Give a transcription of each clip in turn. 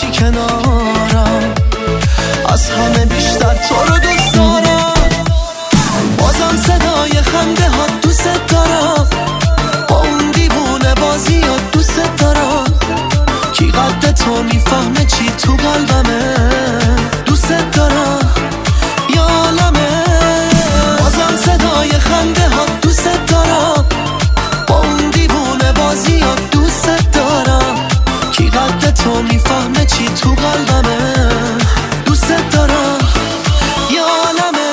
باشی کنارم، از همه بیشتر تو رو دوست دارم. بازم صدای خنده ها دوست دارم، با اون دیوونه بازی ها دوست دارم. کی قد تو میفهمه چی تو قلبمه، دوست دارم یا عالمه. بازم صدای خنده ها دوست دارم، با اون دیوونه بازی ها دوست دارم. کی قد تو میفهمه چی تو قلبمه، دوست دارم یا عالمه.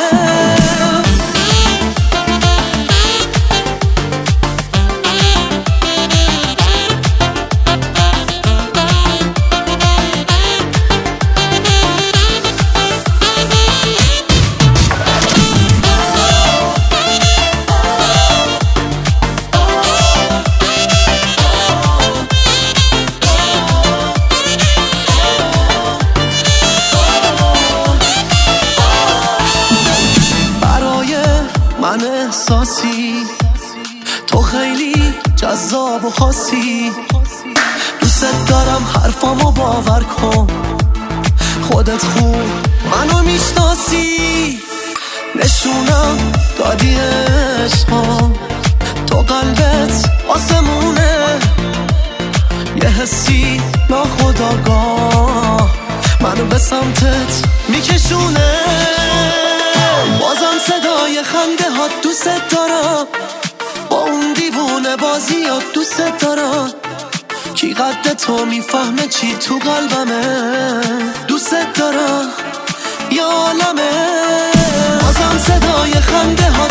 من احساسی تو خیلی جذاب و خاصی، دوست دارم حرفامو باور کن، خودت خوب منو میشناسی. نشونم دادی عشقا، تو قلبت آسمونه، یه حسی ناخودآگاه منو به سمتت میکشونه. بازم صدای خنده ها دوست دارم، با اون دیوونه بازی ها دوست دارم. کی قد تو میفهمه چی تو قلبمه، دوست دارم یا عالمه. بازم صدای خنده ها